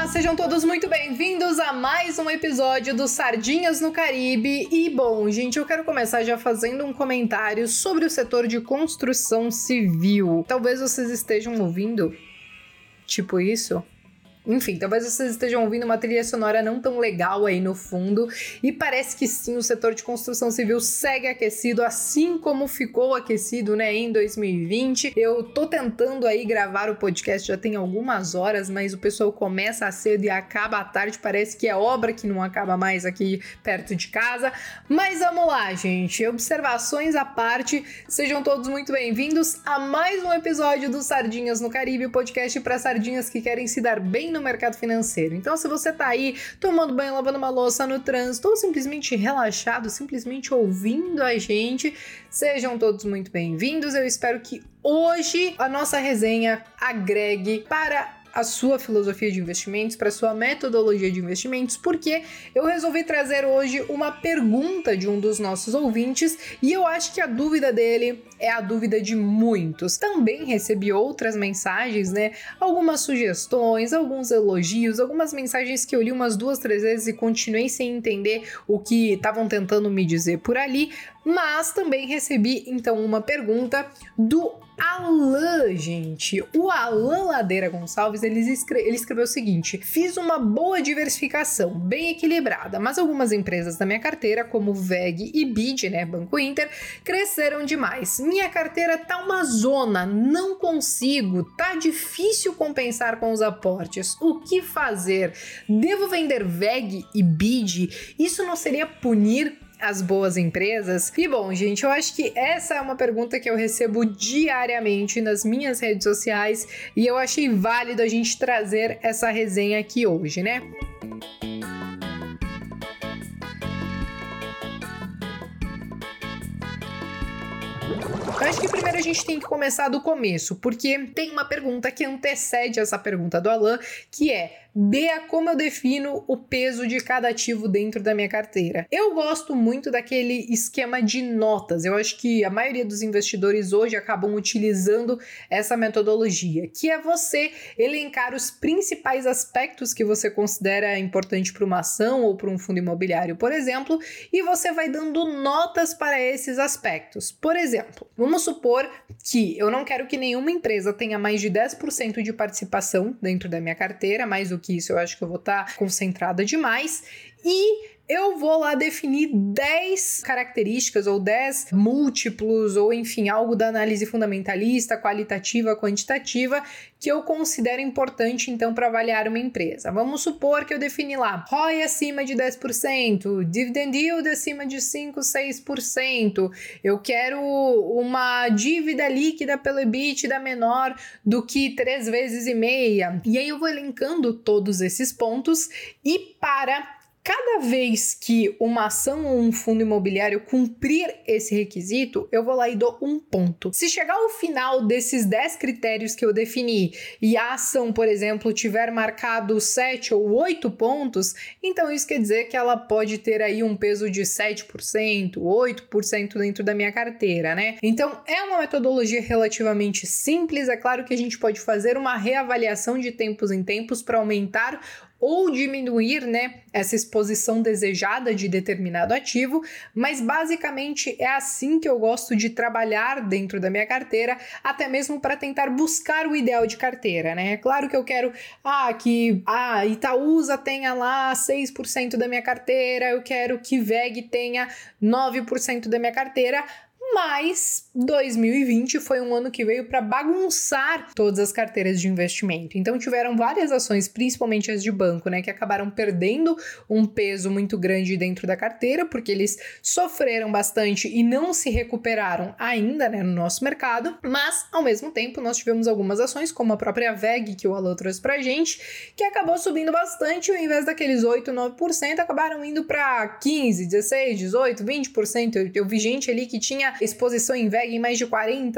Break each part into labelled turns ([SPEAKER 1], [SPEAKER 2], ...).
[SPEAKER 1] Sejam todos muito bem-vindos a mais um episódio do Sardinhas no Caribe. E bom, gente, eu quero começar já fazendo um comentário sobre o setor de construção civil. Talvez vocês estejam ouvindo tipo isso. Enfim, talvez vocês estejam ouvindo uma trilha sonora não tão legal aí no fundo, e parece que sim, o setor de construção civil segue aquecido, assim como ficou aquecido, né, em 2020. Eu tô tentando aí gravar o podcast já tem algumas horas, mas o pessoal começa cedo e acaba à tarde, parece que é obra que não acaba mais aqui perto de casa. Mas vamos lá, gente, observações à parte, sejam todos muito bem-vindos a mais um episódio do Sardinhas no Caribe, o podcast para sardinhas que querem se dar bem no mercado financeiro. Então, se você tá aí tomando banho, lavando uma louça no trânsito ou simplesmente relaxado, simplesmente ouvindo a gente, sejam todos muito bem-vindos. Eu espero que hoje a nossa resenha agregue para a sua filosofia de investimentos, para a sua metodologia de investimentos, porque eu resolvi trazer hoje uma pergunta de um dos nossos ouvintes e eu acho que a dúvida dele é a dúvida de muitos. Também recebi outras mensagens, né? Algumas sugestões, alguns elogios, algumas mensagens que eu li umas 2, 3 vezes e continuei sem entender o que estavam tentando me dizer por ali, mas também recebi então uma pergunta do Alan, gente. O Alan Ladeira Gonçalves, ele escreveu o seguinte: fiz uma boa diversificação, bem equilibrada, mas algumas empresas da minha carteira, como VEG e BID, né, Banco Inter, cresceram demais. Minha carteira tá uma zona, não consigo, tá difícil compensar com os aportes. O que fazer? Devo vender VEG e BID? Isso não seria punir as boas empresas? E bom, gente, eu acho que essa é uma pergunta que eu recebo diariamente nas minhas redes sociais e eu achei válido a gente trazer essa resenha aqui hoje, né? Eu acho que primeiro a gente tem que começar do começo, porque tem uma pergunta que antecede essa pergunta do Alan, que é: Bea, como eu defino o peso de cada ativo dentro da minha carteira? Eu gosto muito daquele esquema de notas. Eu acho que a maioria dos investidores hoje acabam utilizando essa metodologia, que é você elencar os principais aspectos que você considera importante para uma ação ou para um fundo imobiliário, por exemplo, e você vai dando notas para esses aspectos. Por exemplo, vamos supor que eu não quero que nenhuma empresa tenha mais de 10% de participação dentro da minha carteira, mais do que isso eu acho que eu vou estar concentrada demais, e eu vou lá definir 10 características ou 10 múltiplos ou enfim, algo da análise fundamentalista, qualitativa, quantitativa, que eu considero importante então para avaliar uma empresa. Vamos supor que eu defini lá ROI acima de 10%, dividend yield acima de 5, 6%, eu quero uma dívida líquida pelo EBITDA menor do que 3,5 vezes. E aí eu vou elencando todos esses pontos e para cada vez que uma ação ou um fundo imobiliário cumprir esse requisito, eu vou lá e dou um ponto. Se chegar ao final desses 10 critérios que eu defini e a ação, por exemplo, tiver marcado 7 ou 8 pontos, então isso quer dizer que ela pode ter aí um peso de 7%, 8% dentro da minha carteira, né? Então é uma metodologia relativamente simples. É claro que a gente pode fazer uma reavaliação de tempos em tempos para aumentar ou diminuir, né, essa exposição desejada de determinado ativo, mas basicamente é assim que eu gosto de trabalhar dentro da minha carteira, até mesmo para tentar buscar o ideal de carteira, né? É claro que eu quero que a Itaúsa tenha lá 6% da minha carteira, eu quero que VEG tenha 9% da minha carteira, mas 2020 foi um ano que veio para bagunçar todas as carteiras de investimento. Então tiveram várias ações, principalmente as de banco, né, que acabaram perdendo um peso muito grande dentro da carteira, porque eles sofreram bastante e não se recuperaram ainda, né, no nosso mercado. Mas, ao mesmo tempo, nós tivemos algumas ações, como a própria VEG, que o Alan trouxe pra gente, que acabou subindo bastante, e ao invés daqueles 8, 9%, acabaram indo para 15, 16, 18, 20%. Eu vi gente ali que tinha exposição em VEG em mais de 40%,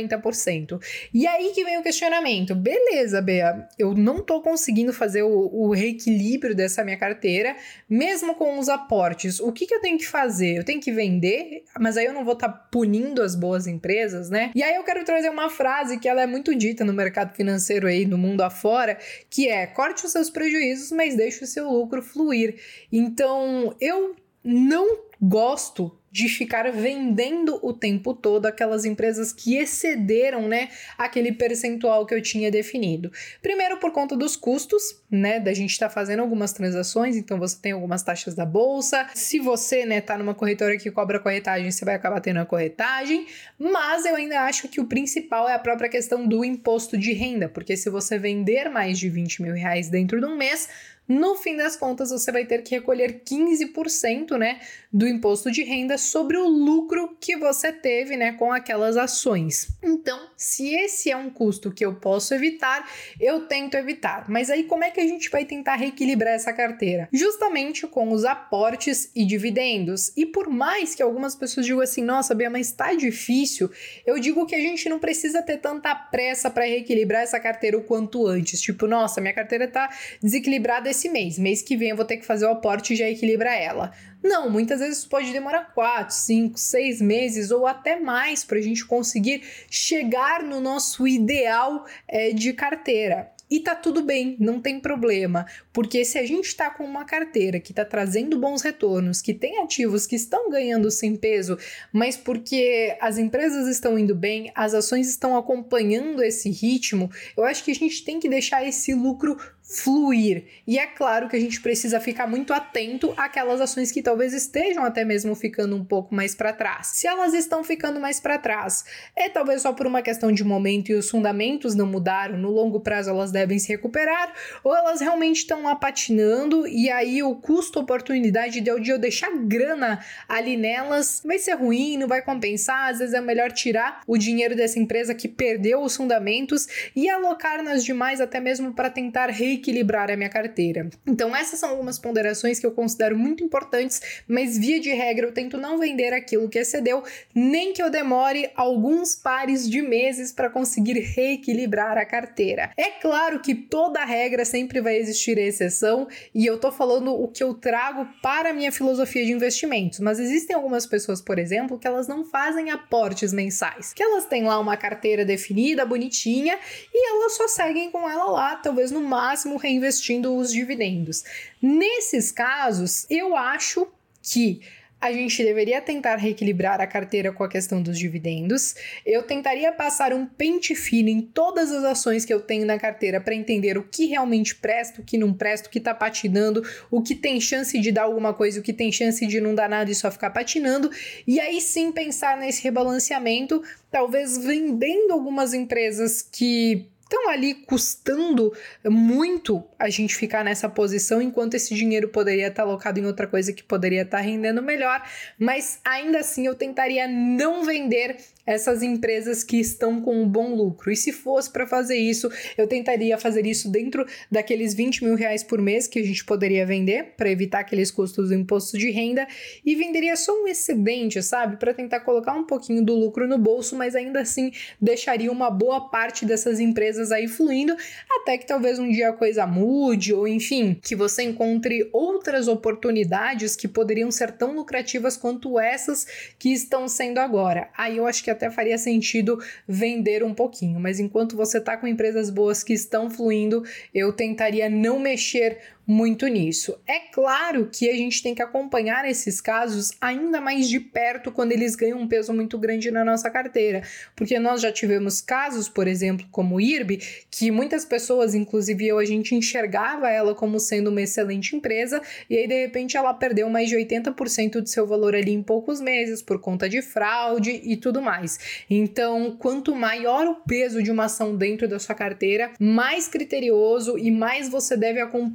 [SPEAKER 1] 50%. E aí que vem o questionamento. Beleza, Bea, eu não tô conseguindo fazer o reequilíbrio dessa minha carteira, mesmo com os aportes. O que eu tenho que fazer? Eu tenho que vender, mas aí eu não vou estar punindo as boas empresas, né? E aí eu quero trazer uma frase que ela é muito dita no mercado financeiro aí, no mundo afora, que é: corte os seus prejuízos, mas deixe o seu lucro fluir. Então, eu não gosto de ficar vendendo o tempo todo aquelas empresas que excederam, né, aquele percentual que eu tinha definido. Primeiro, por conta dos custos, né, da gente estar fazendo algumas transações, então você tem algumas taxas da bolsa. Se você, né, tá numa corretora que cobra corretagem, você vai acabar tendo a corretagem, mas eu ainda acho que o principal é a própria questão do imposto de renda, porque se você vender mais de 20 mil reais dentro de um mês, no fim das contas, você vai ter que recolher 15%, né, do imposto de renda sobre o lucro que você teve, né, com aquelas ações. Então, se esse é um custo que eu posso evitar, eu tento evitar. Mas aí como é que a gente vai tentar reequilibrar essa carteira? Justamente com os aportes e dividendos. E por mais que algumas pessoas digam assim: nossa, Bia, mas tá difícil, eu digo que a gente não precisa ter tanta pressa para reequilibrar essa carteira o quanto antes. Tipo, nossa, minha carteira tá desequilibrada esse mês que vem eu vou ter que fazer o aporte e já equilibrar ela. Não, muitas vezes pode demorar 4, 5, 6 meses ou até mais para a gente conseguir chegar no nosso ideal de carteira. E tá tudo bem, não tem problema, porque se a gente tá com uma carteira que tá trazendo bons retornos, que tem ativos que estão ganhando sem peso, mas porque as empresas estão indo bem, as ações estão acompanhando esse ritmo, eu acho que a gente tem que deixar esse lucro fluir. E é claro que a gente precisa ficar muito atento àquelas ações que talvez estejam até mesmo ficando um pouco mais para trás. Se elas estão ficando mais para trás, é talvez só por uma questão de momento e os fundamentos não mudaram, no longo prazo elas devem se recuperar, ou elas realmente estão lá patinando e aí o custo-oportunidade de eu deixar grana ali nelas vai ser ruim, não vai compensar. Às vezes é melhor tirar o dinheiro dessa empresa que perdeu os fundamentos e alocar nas demais, até mesmo para tentar reequilibrar a minha carteira. Então essas são algumas ponderações que eu considero muito importantes, mas via de regra eu tento não vender aquilo que excedeu, nem que eu demore alguns pares de meses para conseguir reequilibrar a carteira. É claro que toda regra sempre vai existir exceção, e eu tô falando o que eu trago para a minha filosofia de investimentos, mas existem algumas pessoas, por exemplo, que elas não fazem aportes mensais, que elas têm lá uma carteira definida, bonitinha, e elas só seguem com ela lá, talvez no máximo reinvestindo os dividendos. Nesses casos, eu acho que a gente deveria tentar reequilibrar a carteira com a questão dos dividendos. Eu tentaria passar um pente fino em todas as ações que eu tenho na carteira para entender o que realmente presta, o que não presta, o que está patinando, o que tem chance de dar alguma coisa, o que tem chance de não dar nada e só ficar patinando. E aí sim pensar nesse rebalanceamento, talvez vendendo algumas empresas que estão ali custando muito a gente ficar nessa posição, enquanto esse dinheiro poderia estar alocado em outra coisa que poderia estar rendendo melhor, mas ainda assim eu tentaria não vender essas empresas que estão com um bom lucro. E se fosse para fazer isso, eu tentaria fazer isso dentro daqueles 20 mil reais por mês que a gente poderia vender, para evitar aqueles custos do imposto de renda, e venderia só um excedente, sabe? Para tentar colocar um pouquinho do lucro no bolso, mas ainda assim deixaria uma boa parte dessas empresas aí fluindo, até que talvez um dia a coisa mude, ou enfim, que você encontre outras oportunidades que poderiam ser tão lucrativas quanto essas que estão sendo agora. Aí eu acho que até faria sentido vender um pouquinho, mas enquanto você tá com empresas boas que estão fluindo, eu tentaria não mexer muito nisso. É claro que a gente tem que acompanhar esses casos ainda mais de perto quando eles ganham um peso muito grande na nossa carteira, porque nós já tivemos casos, por exemplo, como o IRB, que muitas pessoas, inclusive eu, a gente enxergava ela como sendo uma excelente empresa, e aí de repente ela perdeu mais de 80% do seu valor ali em poucos meses, por conta de fraude e tudo mais. Então, quanto maior o peso de uma ação dentro da sua carteira, mais criterioso e mais você deve acompanhar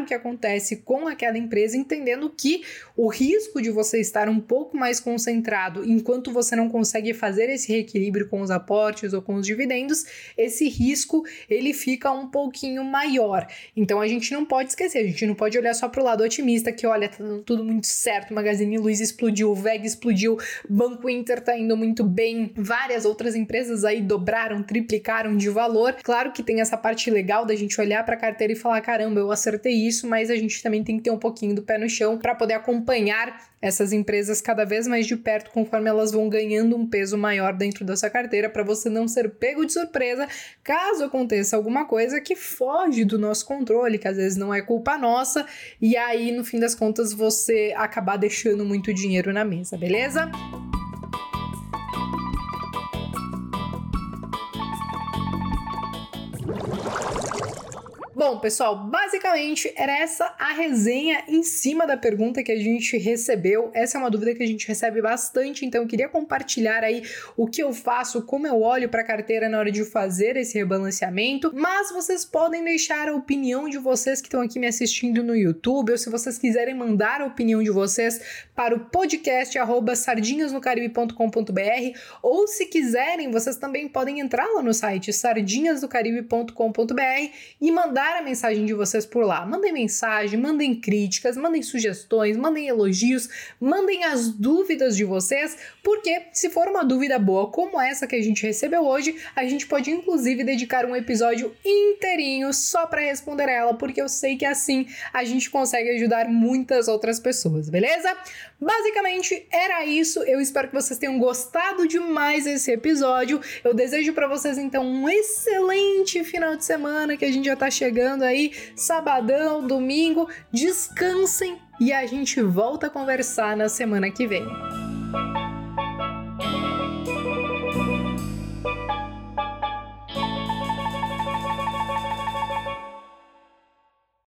[SPEAKER 1] o que acontece com aquela empresa, entendendo que o risco de você estar um pouco mais concentrado enquanto você não consegue fazer esse reequilíbrio com os aportes ou com os dividendos, esse risco ele fica um pouquinho maior. Então a gente não pode esquecer, a gente não pode olhar só para o lado otimista, que olha, tá dando tudo muito certo, Magazine Luiza explodiu, o VEG explodiu, Banco Inter tá indo muito bem, várias outras empresas aí dobraram, triplicaram de valor. Claro que tem essa parte legal da gente olhar para a carteira e falar, caramba, eu acertei isso, mas a gente também tem que ter um pouquinho do pé no chão para poder acompanhar essas empresas cada vez mais de perto conforme elas vão ganhando um peso maior dentro da sua carteira, para você não ser pego de surpresa caso aconteça alguma coisa que foge do nosso controle, que às vezes não é culpa nossa, e aí no fim das contas você acabar deixando muito dinheiro na mesa, beleza? Bom, pessoal, basicamente era essa a resenha em cima da pergunta que a gente recebeu. Essa é uma dúvida que a gente recebe bastante, então eu queria compartilhar aí o que eu faço, como eu olho para a carteira na hora de fazer esse rebalanceamento, mas vocês podem deixar a opinião de vocês que estão aqui me assistindo no YouTube, ou se vocês quiserem mandar a opinião de vocês para o podcast sardinhasnocaribe.com.br, ou se quiserem, vocês também podem entrar lá no site sardinhasnocaribe.com.br e mandar a mensagem de vocês por lá. Mandem mensagem, mandem críticas, mandem sugestões, mandem elogios, mandem as dúvidas de vocês, porque se for uma dúvida boa como essa que a gente recebeu hoje, a gente pode inclusive dedicar um episódio inteirinho só para responder ela, porque eu sei que assim a gente consegue ajudar muitas outras pessoas, beleza? Basicamente era isso, eu espero que vocês tenham gostado demais desse episódio, eu desejo para vocês então um excelente final de semana, que a gente já tá chegando aí, sabadão, domingo, descansem e a gente volta a conversar na semana que vem.